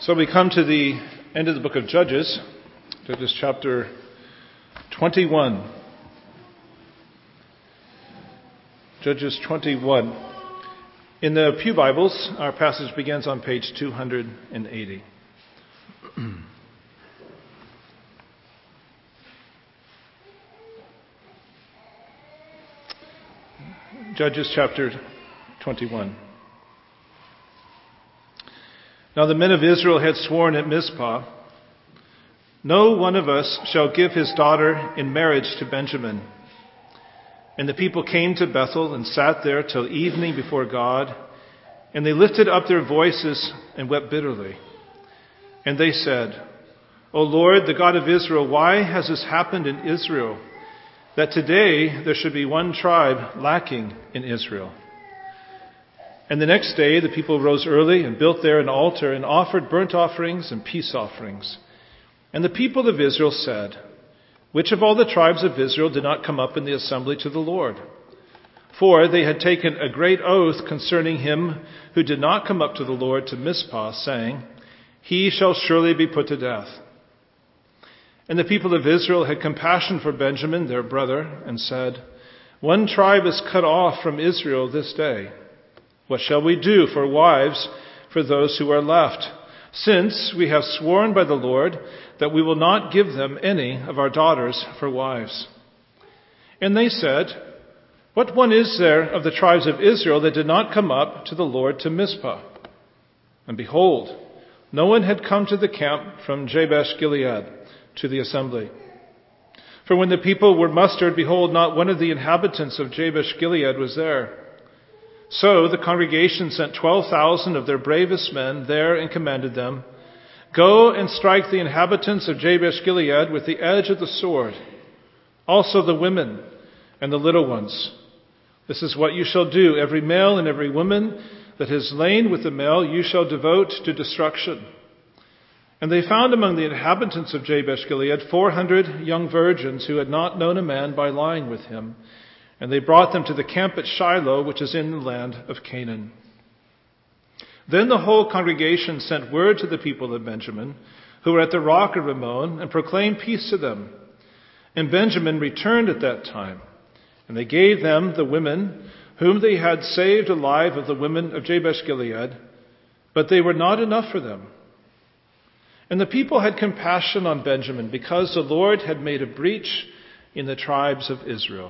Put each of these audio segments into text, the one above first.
So we come to the end of the book of Judges, Judges chapter 21. Judges 21. In the Pew Bibles, our passage begins on page 280. Judges chapter 21. Now the men of Israel had sworn at Mizpah, "No one of us shall give his daughter in marriage to Benjamin." And the people came to Bethel and sat there till evening before God, and they lifted up their voices and wept bitterly. And they said, "O Lord, the God of Israel, why has this happened in Israel, that today there should be one tribe lacking in Israel?" And the next day the people rose early and built there an altar and offered burnt offerings and peace offerings. And the people of Israel said, "Which of all the tribes of Israel did not come up in the assembly to the Lord?" For they had taken a great oath concerning him who did not come up to the Lord to Mizpah, saying, "He shall surely be put to death." And the people of Israel had compassion for Benjamin, their brother, and said, "One tribe is cut off from Israel this day. What shall we do for wives for those who are left, since we have sworn by the Lord that we will not give them any of our daughters for wives?" And they said, "What one is there of the tribes of Israel that did not come up to the Lord to Mizpah?" And behold, no one had come to the camp from Jabesh Gilead to the assembly. For when the people were mustered, behold, not one of the inhabitants of Jabesh Gilead was there. So the congregation sent 12,000 of their bravest men there and commanded them, "Go and strike the inhabitants of Jabesh Gilead with the edge of the sword, also the women and the little ones. This is what you shall do. Every male and every woman that has lain with the male you shall devote to destruction." And they found among the inhabitants of Jabesh Gilead 400 young virgins who had not known a man by lying with him. And they brought them to the camp at Shiloh, which is in the land of Canaan. Then the whole congregation sent word to the people of Benjamin, who were at the rock of Rimmon, and proclaimed peace to them. And Benjamin returned at that time. And they gave them the women whom they had saved alive of the women of Jabesh Gilead, but they were not enough for them. And the people had compassion on Benjamin, because the Lord had made a breach in the tribes of Israel.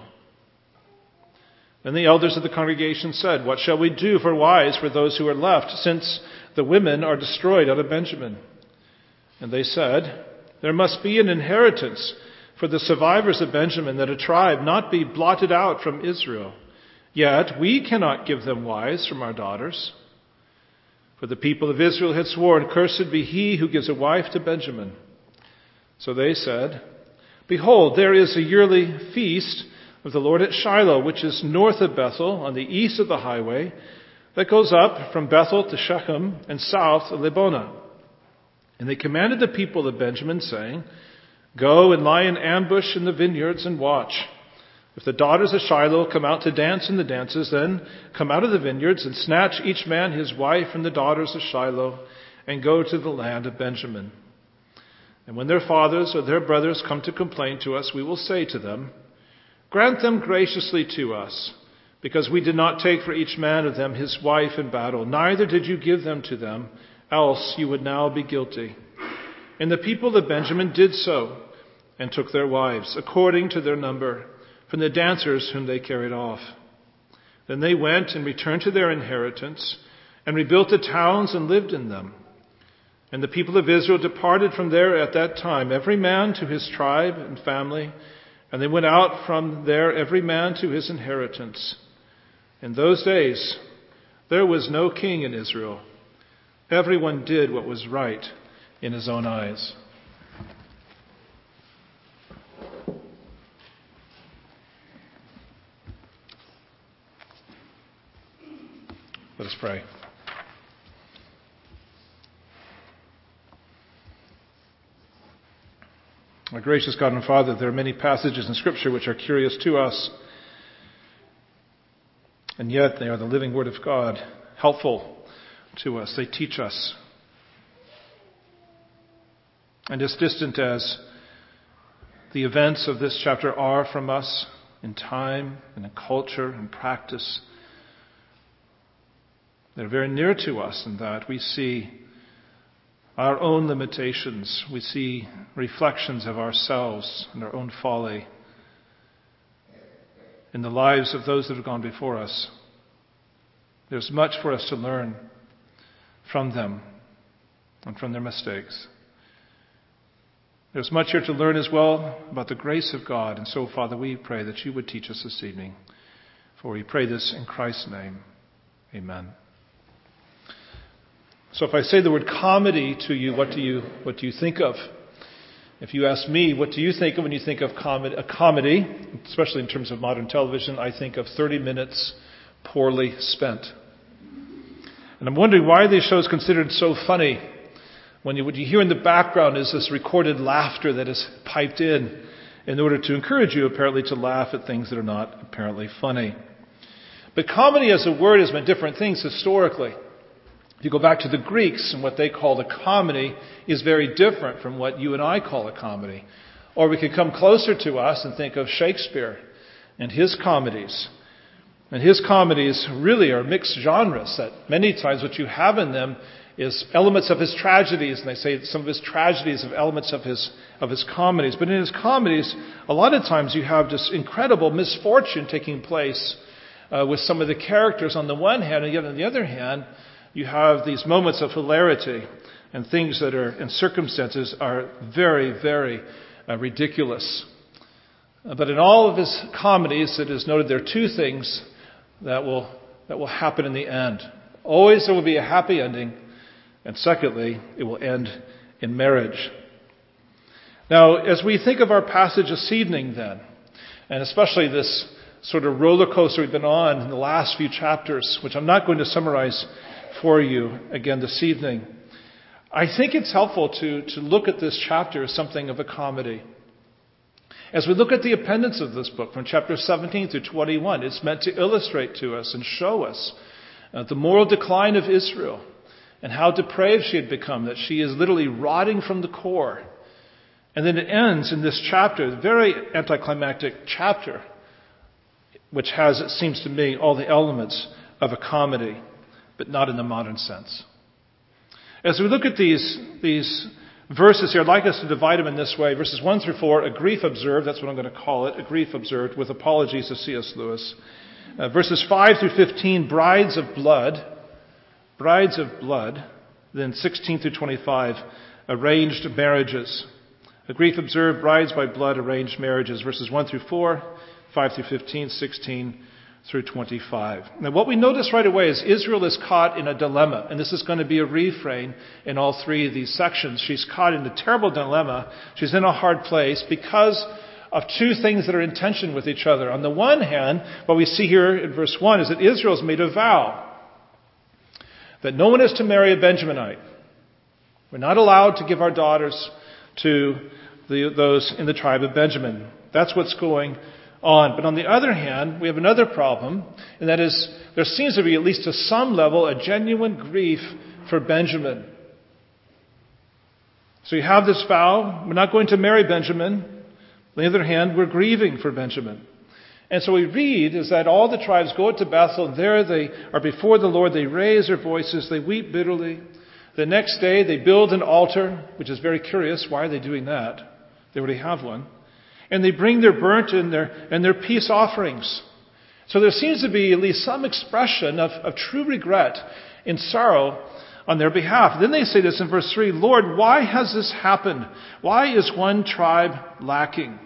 Then the elders of the congregation said, "What shall we do for wives for those who are left, since the women are destroyed out of Benjamin?" And they said, "There must be an inheritance for the survivors of Benjamin, that a tribe not be blotted out from Israel. Yet we cannot give them wives from our daughters." For the people of Israel had sworn, "Cursed be he who gives a wife to Benjamin." So they said, "Behold, there is a yearly feast of the Lord at Shiloh, which is north of Bethel, on the east of the highway, that goes up from Bethel to Shechem and south of Lebonah." And they commanded the people of Benjamin, saying, "Go and lie in ambush in the vineyards and watch. If the daughters of Shiloh come out to dance in the dances, then come out of the vineyards and snatch each man his wife from the daughters of Shiloh and go to the land of Benjamin. And when their fathers or their brothers come to complain to us, we will say to them, 'Grant them graciously to us, because we did not take for each man of them his wife in battle, neither did you give them to them, else you would now be guilty.' And the people of Benjamin did so, and took their wives, according to their number, from the dancers whom they carried off. Then they went and returned to their inheritance, and rebuilt the towns and lived in them. And the people of Israel departed from there at that time, every man to his tribe and family, and they went out from there every man to his inheritance. In those days there was no king in Israel. Everyone did what was right in his own eyes." Let us pray. Our gracious God and Father, there are many passages in Scripture which are curious to us, and yet they are the living Word of God, helpful to us. They teach us. And as distant as the events of this chapter are from us in time and in culture and practice, they're very near to us in that we see our own limitations. We see reflections of ourselves and our own folly in the lives of those that have gone before us. There's much for us to learn from them and from their mistakes. There's much here to learn as well about the grace of God. And so, Father, we pray that you would teach us this evening. For we pray this in Christ's name. Amen. So if I say the word comedy to you, what do you think of? If you ask me, what do you think of when you think of a comedy, especially in terms of modern television, I think of 30 minutes poorly spent. And I'm wondering why are these shows considered so funny when what you hear in the background is this recorded laughter that is piped in order to encourage you apparently to laugh at things that are not apparently funny. But comedy as a word has meant different things historically. If you go back to the Greeks, and what they called a comedy is very different from what you and I call a comedy. Or we could come closer to us and think of Shakespeare and his comedies. And his comedies really are mixed genres, that many times what you have in them is elements of his tragedies, and they say some of his tragedies of elements of his comedies. But in his comedies, a lot of times you have this incredible misfortune taking place with some of the characters on the one hand, and yet on the other hand, you have these moments of hilarity and things that are, and circumstances are very, very ridiculous. But in all of his comedies, it is noted there are two things that will happen in the end. Always there will be a happy ending, and secondly, it will end in marriage. Now, as we think of our passage this evening then, and especially this sort of roller coaster we've been on in the last few chapters, which I'm not going to summarize for you again this evening, I think it's helpful to look at this chapter as something of a comedy. As we look at the appendix of this book from chapter 17 through 21, it's meant to illustrate to us and show us the moral decline of Israel and how depraved she had become, that she is literally rotting from the core. And then it ends in this chapter, a very anticlimactic chapter, which has, it seems to me, all the elements of a comedy, but not in the modern sense. As we look at these verses here, I'd like us to divide them in this way. Verses 1 through 4, a grief observed, that's what I'm going to call it, a grief observed, with apologies to C.S. Lewis. Verses 5 through 15, brides of blood. Then 16 through 25, arranged marriages. A grief observed, brides by blood, arranged marriages. Verses 1 through 4, 5 through 15, 16 through 25. Now what we notice right away is Israel is caught in a dilemma, and this is going to be a refrain in all three of these sections. She's caught in a terrible dilemma. She's in a hard place because of two things that are in tension with each other. On the one hand, what we see here in verse 1 is that Israel's made a vow that no one is to marry a Benjaminite. We're not allowed to give our daughters to those in the tribe of Benjamin. That's what's going on. But on the other hand, we have another problem, and that is there seems to be, at least to some level, a genuine grief for Benjamin. So you have this vow, we're not going to marry Benjamin. On the other hand, we're grieving for Benjamin. And so we read is that all the tribes go to Bethel, and there they are before the Lord, they raise their voices, they weep bitterly. The next day they build an altar, which is very curious. Why are they doing that? They already have one. And they bring their burnt and their peace offerings. So there seems to be at least some expression of true regret and sorrow on their behalf. Then they say this in verse 3, Lord, why has this happened? Why is one tribe lacking?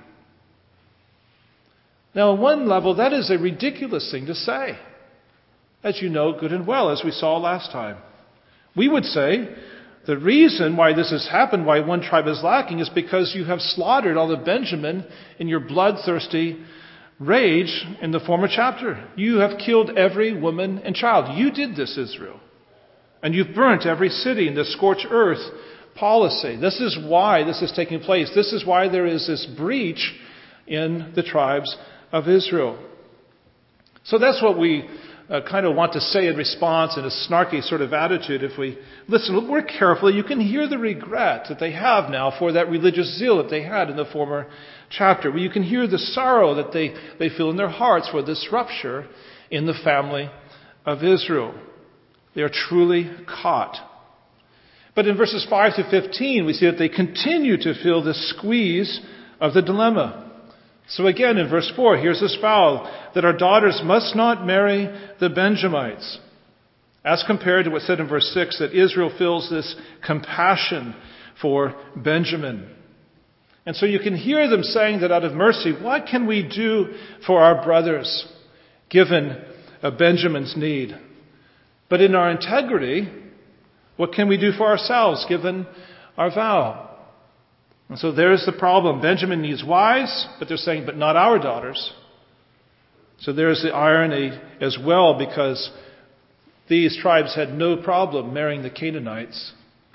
Now, on one level, that is a ridiculous thing to say, as you know good and well, as we saw last time. We would say the reason why this has happened, why one tribe is lacking, is because you have slaughtered all of Benjamin in your bloodthirsty rage in the former chapter. You have killed every woman and child. You did this, Israel. And you've burnt every city in the scorched earth policy. This is why this is taking place. This is why there is this breach in the tribes of Israel. So that's what we kind of want to say in response in a snarky sort of attitude, if we listen more carefully, you can hear the regret that they have now for that religious zeal that they had in the former chapter. You can hear the sorrow that they feel in their hearts for this rupture in the family of Israel. They are truly caught. But in verses 5 to 15, we see that they continue to feel the squeeze of the dilemma. So again, in verse 4, here's this vow that our daughters must not marry the Benjamites. As compared to what's said in verse 6, that Israel feels this compassion for Benjamin. And so you can hear them saying that out of mercy, what can we do for our brothers, given Benjamin's need? But in our integrity, what can we do for ourselves, given our vow? And so there's the problem. Benjamin needs wives, but they're saying, but not our daughters. So there's the irony as well, because these tribes had no problem marrying the Canaanites,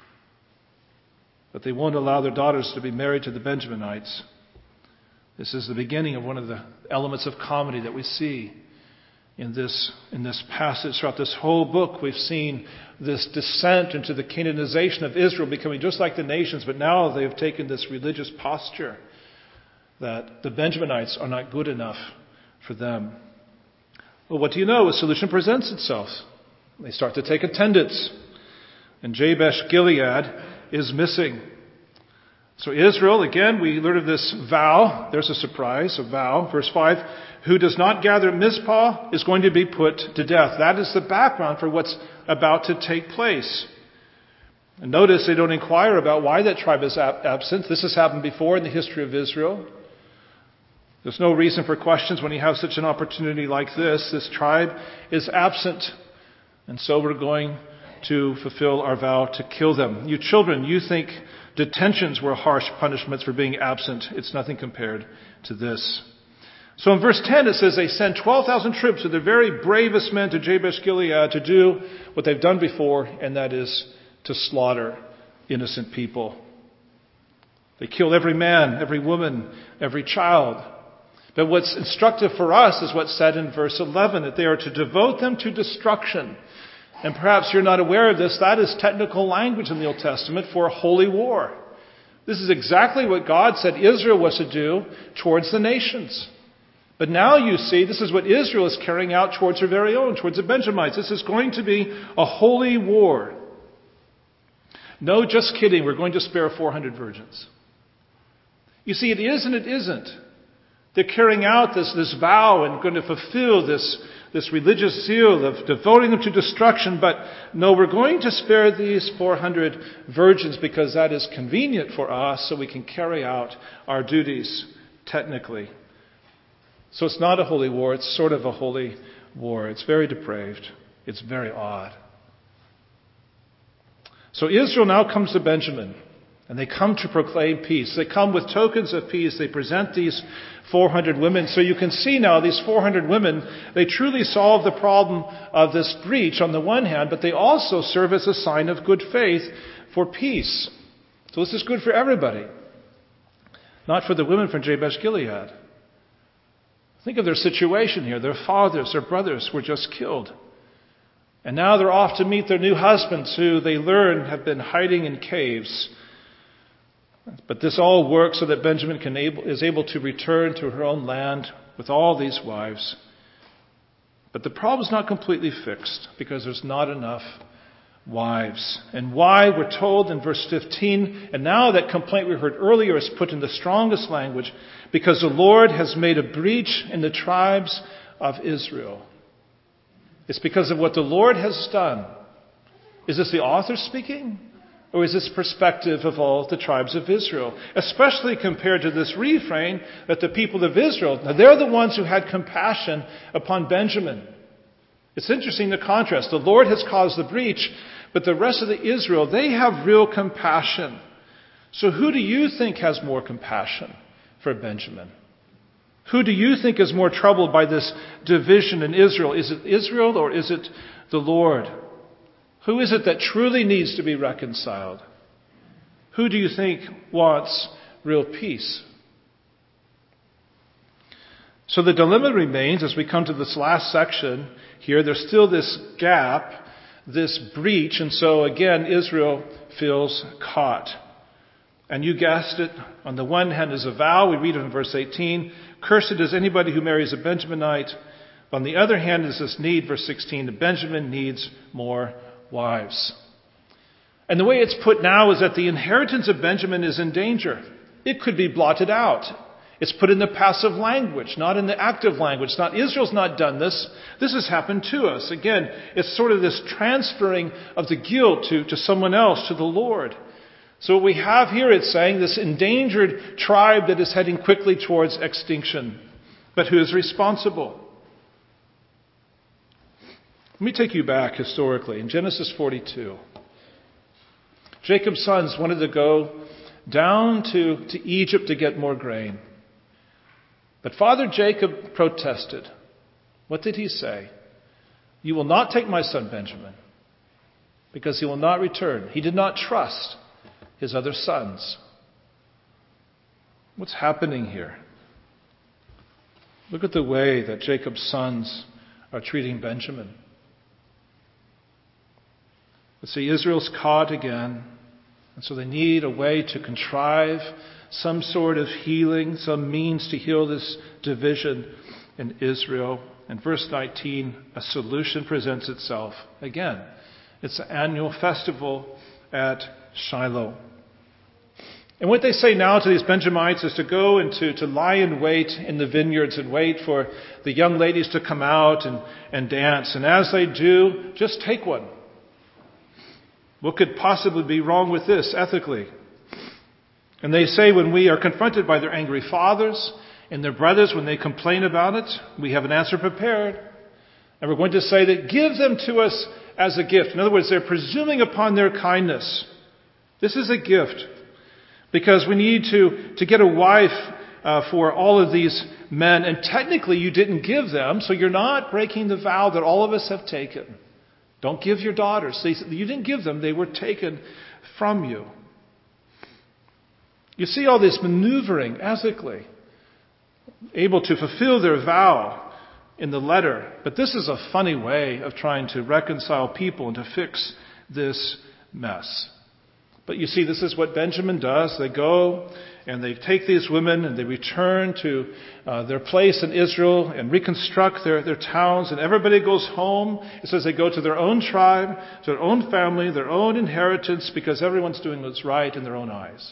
but they won't allow their daughters to be married to the Benjaminites. This is the beginning of one of the elements of comedy that we see in this passage. Throughout this whole book, we've seen this descent into the Canaanization of Israel, becoming just like the nations, but now they have taken this religious posture that the Benjaminites are not good enough for them. Well, what do you know? A solution presents itself. They start to take attendance, and Jabesh Gilead is missing. So Israel, again, we learn of this vow. There's a surprise, a vow. Verse 5, who does not gather at Mizpah is going to be put to death. That is the background for what's about to take place. And notice they don't inquire about why that tribe is absent. This has happened before in the history of Israel. There's no reason for questions when you have such an opportunity like this. This tribe is absent. And so we're going to fulfill our vow to kill them. You children, you think detentions were harsh punishments for being absent. It's nothing compared to this. So in verse 10 it says they sent 12,000 troops with their very bravest men to Jabesh Gilead to do what they've done before, and that is to slaughter innocent people. They killed every man, every woman, every child. But what's instructive for us is what's said in verse 11, that they are to devote them to destruction. And perhaps you're not aware of this, that is technical language in the Old Testament for a holy war. This is exactly what God said Israel was to do towards the nations. But now you see, this is what Israel is carrying out towards her very own, towards the Benjamites. This is going to be a holy war. No, just kidding, we're going to spare 400 virgins. You see, it is and it isn't. They're carrying out this vow and going to fulfill this religious zeal of devoting them to destruction. But no, we're going to spare these 400 virgins because that is convenient for us so we can carry out our duties technically. So it's not a holy war, it's sort of a holy war. It's very depraved. It's very odd. So Israel now comes to Benjamin, and they come to proclaim peace. They come with tokens of peace. They present these 400 women. So you can see now these 400 women, they truly solve the problem of this breach on the one hand, but they also serve as a sign of good faith for peace. So this is good for everybody. Not for the women from Jabesh Gilead. Think of their situation here. Their fathers, their brothers were just killed. And now they're off to meet their new husbands who they learn have been hiding in caves. But this all works so that Benjamin is able to return to her own land with all these wives. But the problem is not completely fixed because there's not enough wives. And why? We're told in verse 15, and now that complaint we heard earlier is put in the strongest language, because the Lord has made a breach in the tribes of Israel. It's because of what the Lord has done. Is this the author speaking? Or is this perspective of all the tribes of Israel? Especially compared to this refrain that the people of Israel, now they're the ones who had compassion upon Benjamin. It's interesting the contrast. The Lord has caused the breach, but the rest of the Israel, they have real compassion. So who do you think has more compassion for Benjamin? Who do you think is more troubled by this division in Israel? Is it Israel or is it the Lord? Who is it that truly needs to be reconciled? Who do you think wants real peace? So the dilemma remains as we come to this last section here. There's still this gap, this breach. And so again, Israel feels caught. And you guessed it. On the one hand is a vow. We read it in verse 18. Cursed is anybody who marries a Benjaminite. On the other hand is this need, verse 16, that Benjamin needs more wives. And the way it's put now is that the inheritance of Benjamin is in danger. It could be blotted out. It's put in the passive language, not in the active language. Israel's not done this. This has happened to us. Again, it's sort of this transferring of the guilt to someone else, to the Lord. So what we have here, it's saying this endangered tribe that is heading quickly towards extinction. But who is responsible? Let me take you back historically. In Genesis 42, Jacob's sons wanted to go down to Egypt to get more grain. But Father Jacob protested. What did he say? You will not take my son Benjamin, because he will not return. He did not trust his other sons. What's happening here? Look at the way that Jacob's sons are treating Benjamin. But see, Israel's caught again, and so they need a way to contrive some sort of healing, some means to heal this division in Israel. In verse 19, a solution presents itself. Again, it's the annual festival at Shiloh. And what they say now to these Benjamites is to go and to lie in wait in the vineyards and wait for the young ladies to come out and dance. And as they do, just take one. What could possibly be wrong with this ethically? And they say when we are confronted by their angry fathers and their brothers, when they complain about it, we have an answer prepared. And we're going to say that give them to us as a gift. In other words, they're presuming upon their kindness. This is a gift. Because we need to get a wife for all of these men. And technically you didn't give them, so you're not breaking the vow that all of us have taken. Don't give your daughters. You didn't give them. They were taken from you. You see all this maneuvering ethically, able to fulfill their vow in the letter. But this is a funny way of trying to reconcile people and to fix this mess. But you see, this is what Benjamin does. They go and they take these women and they return to their place in Israel and reconstruct their towns. And everybody goes home. It says they go to their own tribe, to their own family, their own inheritance, because everyone's doing what's right in their own eyes.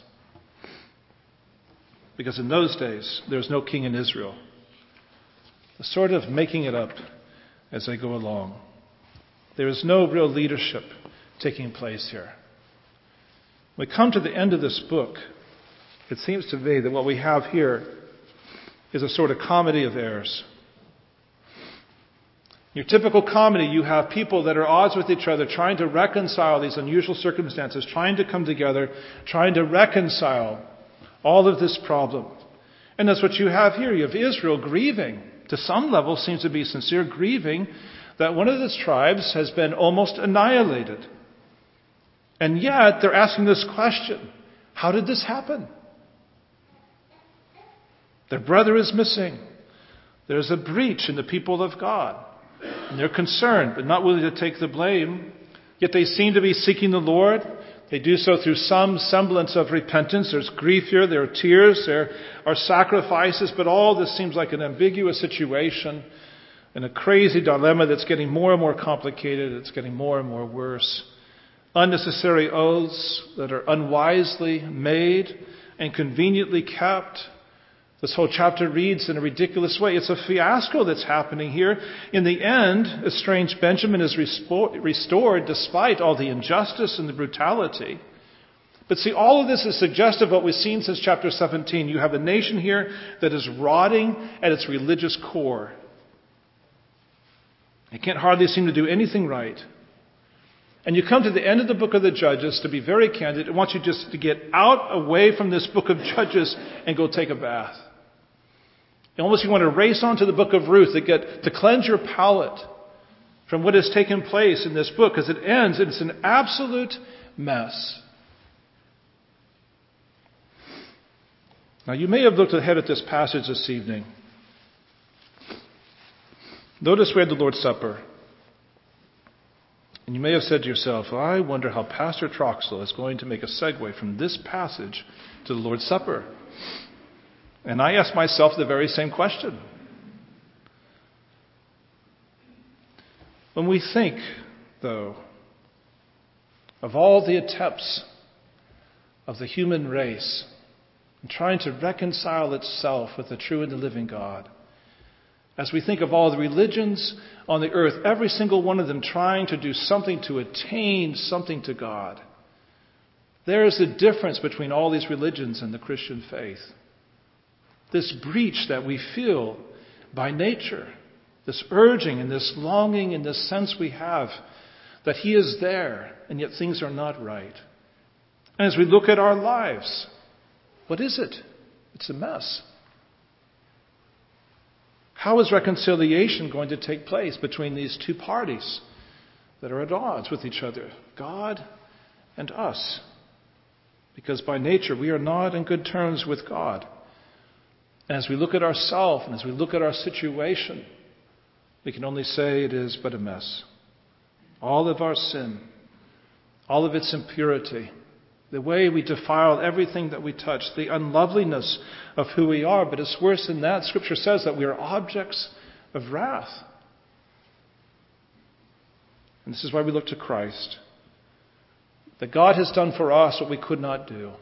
Because in those days, there's no king in Israel. They're sort of making it up as they go along. There is no real leadership taking place here. When we come to the end of this book, it seems to me that what we have here is a sort of comedy of errors. Your typical comedy, you have people that are at odds with each other, trying to reconcile these unusual circumstances, trying to come together, trying to reconcile all of this problem. And that's what you have here. You have Israel grieving. To some level, seems to be sincere grieving that one of its tribes has been almost annihilated. And yet, they're asking this question. How did this happen? Their brother is missing. There's a breach in the people of God. And they're concerned, but not willing to take the blame. Yet they seem to be seeking the Lord. They do so through some semblance of repentance. There's grief here. There are tears. There are sacrifices. But all this seems like an ambiguous situation and a crazy dilemma that's getting more and more complicated. It's getting more and more worse. Unnecessary oaths that are unwisely made and conveniently kept. This whole chapter reads in a ridiculous way. It's a fiasco that's happening here. In the end, estranged Benjamin is restored despite all the injustice and the brutality. But see, all of this is suggestive of what we've seen since chapter 17. You have a nation here that is rotting at its religious core. It can't hardly seem to do anything right. And you come to the end of the book of the Judges, to be very candid, I want you just to get out away from this book of Judges and go take a bath. And almost you want to race on to the book of Ruth to cleanse your palate from what has taken place in this book, because it ends and it's an absolute mess. Now you may have looked ahead at this passage this evening Notice we had the Lord's Supper. And you may have said to yourself, well, I wonder how Pastor Troxel is going to make a segue from this passage to the Lord's Supper. And I asked myself the very same question. When we think, though, of all the attempts of the human race in trying to reconcile itself with the true and the living God, as we think of all the religions on the earth, every single one of them trying to do something to attain something to God, there is a difference between all these religions and the Christian faith. This breach that we feel by nature, this urging and this longing and this sense we have that He is there and yet things are not right. And as we look at our lives, what is it? It's a mess. How is reconciliation going to take place between these two parties that are at odds with each other, God and us? Because by nature we are not in good terms with God. And as we look at ourselves and as we look at our situation, we can only say it is but a mess. All of our sin, all of its impurity, the way we defile everything that we touch, the unloveliness of who we are. But it's worse than that. Scripture says that we are objects of wrath. And this is why we look to Christ. That God has done for us what we could not do.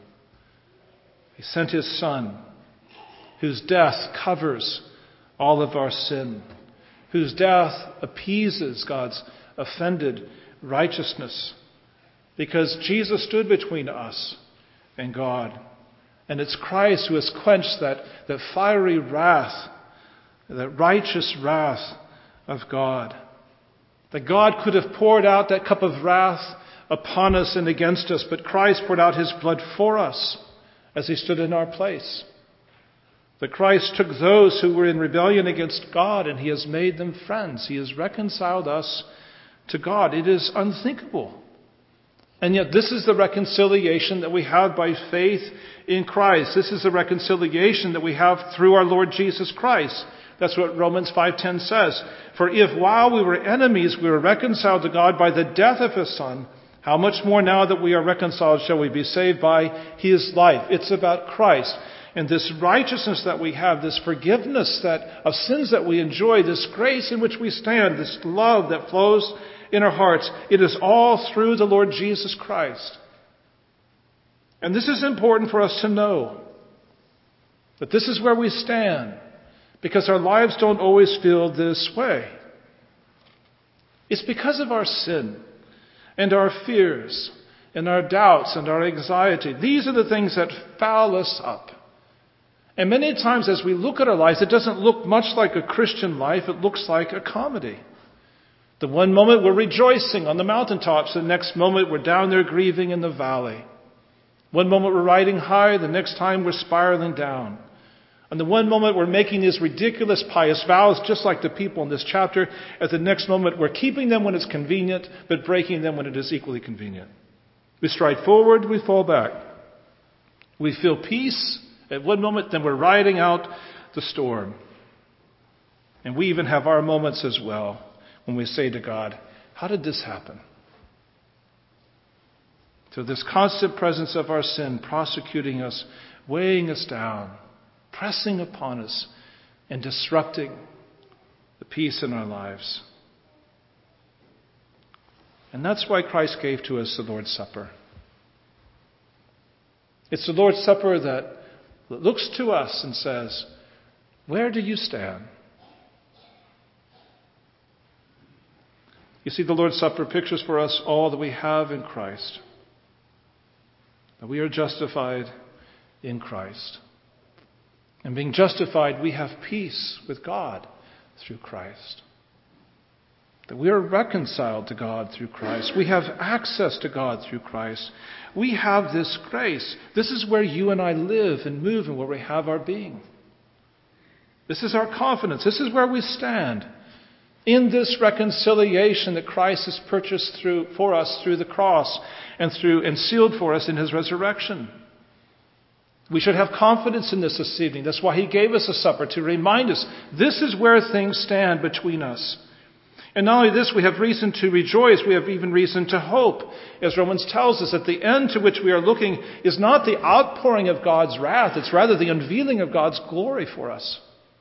He sent His Son, whose death covers all of our sin, whose death appeases God's offended righteousness. Because Jesus stood between us and God. And it's Christ who has quenched that fiery wrath, that righteous wrath of God. That God could have poured out that cup of wrath upon us and against us, but Christ poured out His blood for us as He stood in our place. That Christ took those who were in rebellion against God and He has made them friends. He has reconciled us to God. It is unthinkable. And yet this is the reconciliation that we have by faith in Christ. This is the reconciliation that we have through our Lord Jesus Christ. That's what Romans 5:10 says. For if while we were enemies we were reconciled to God by the death of His Son, how much more now that we are reconciled shall we be saved by His life? It's about Christ. And this righteousness that we have, this forgiveness of sins that we enjoy, this grace in which we stand, this love that flows in our hearts, it is all through the Lord Jesus Christ. And this is important for us to know, that this is where we stand, because our lives don't always feel this way. It's because of our sin and our fears and our doubts and our anxiety. These are the things that foul us up. And many times as we look at our lives, it doesn't look much like a Christian life. It looks like a comedy. The one moment we're rejoicing on the mountaintops, the next moment we're down there grieving in the valley. One moment we're riding high, the next time we're spiraling down. And the one moment we're making these ridiculous pious vows, just like the people in this chapter. At the next moment we're keeping them when it's convenient, but breaking them when it is equally convenient. We stride forward, we fall back. We feel peace at one moment, then we're riding out the storm. And we even have our moments as well when we say to God, how did this happen? So this constant presence of our sin prosecuting us, weighing us down, pressing upon us, and disrupting the peace in our lives. And that's why Christ gave to us the Lord's Supper. It's the Lord's Supper that looks to us and says, where do you stand? You see, the Lord's Supper pictures for us all that we have in Christ. That we are justified in Christ. And being justified, we have peace with God through Christ. That we are reconciled to God through Christ. We have access to God through Christ. We have this grace. This is where you and I live and move and where we have our being. This is our confidence. This is where we stand. In this reconciliation that Christ has purchased for us through the cross and sealed for us in His resurrection. We should have confidence in this evening. That's why he gave us a supper, to remind us this is where things stand between us. And not only this, we have reason to rejoice. We have even reason to hope. As Romans tells us, that the end to which we are looking is not the outpouring of God's wrath. It's rather the unveiling of God's glory for us.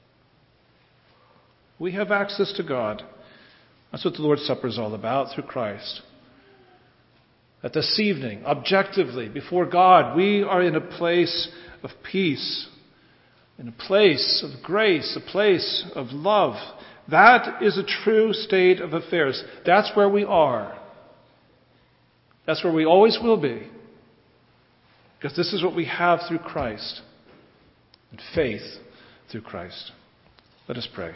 We have access to God. That's what the Lord's Supper is all about, through Christ. That this evening, objectively, before God, we are in a place of peace, in a place of grace, a place of love. That is a true state of affairs. That's where we are. That's where we always will be. Because this is what we have through Christ. And faith through Christ. Let us pray.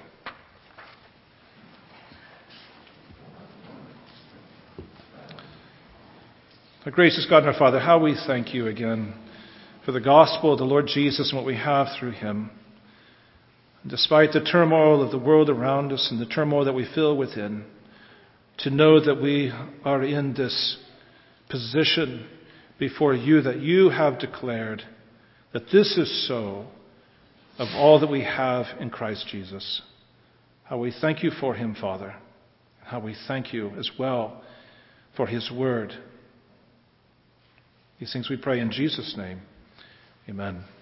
Our gracious God and our Father, how we thank you again for the gospel of the Lord Jesus and what we have through him. And despite the turmoil of the world around us and the turmoil that we feel within, to know that we are in this position before you, that you have declared that this is so of all that we have in Christ Jesus. How we thank you for him, Father. How we thank you as well for his word. These things we pray in Jesus' name. Amen.